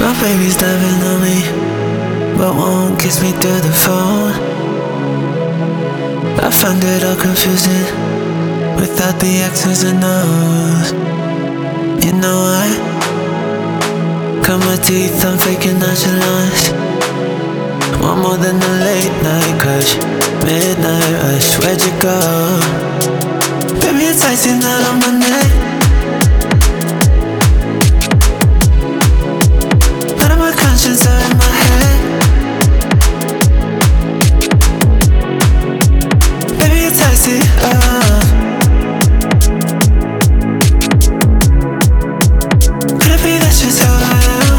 My baby's loving on me, but won't kiss me through the phone. I find it all confusing without the X's and O's. You know I cut my teeth, I'm faking nonchalance. Want more than a late night crush, midnight rush. Where'd you go? Baby, it's icing out on my neck. Out of my conscience, out of my head. Baby, it's icing up. Could it be that's just how I am?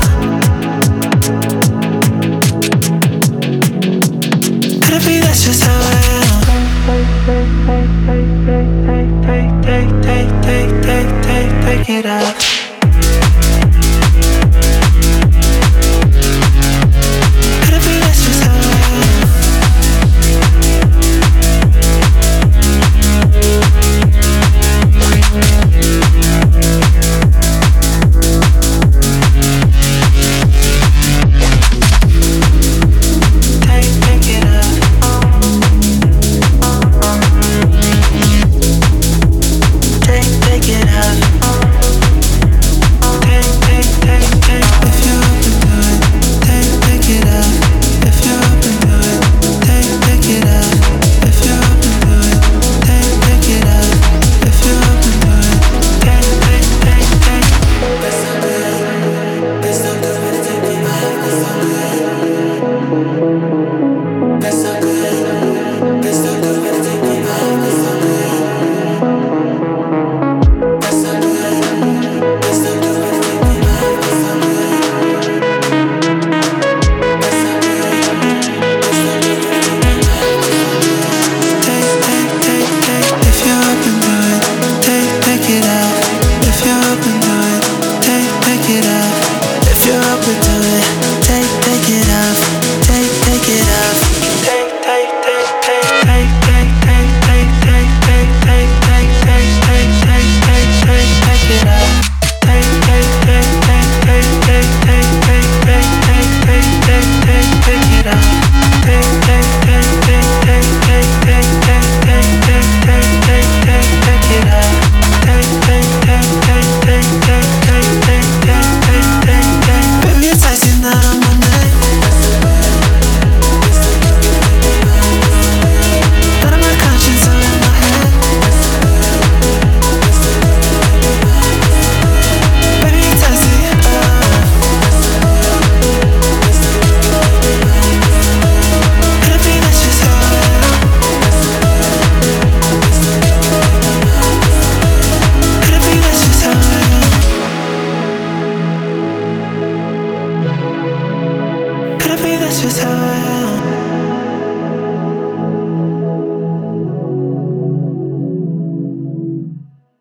Could it be that's just how I am? Take it out. Could it be that's just how I am? Take it out. Take it out. If you're open to it, take it out. If you're open to it, take it out. If you're open to it, take it out. If you're open to it, take. That's so good. That's so good when it's taking out. That's so good. That's so good when it's taking out. That's so good. That's so good. That's so good when it's taking out. That's so good. That's so good. That's so good when it's taking out. Take. If you're open to it, take it out. If you're open to it, take it out. If you're open to it.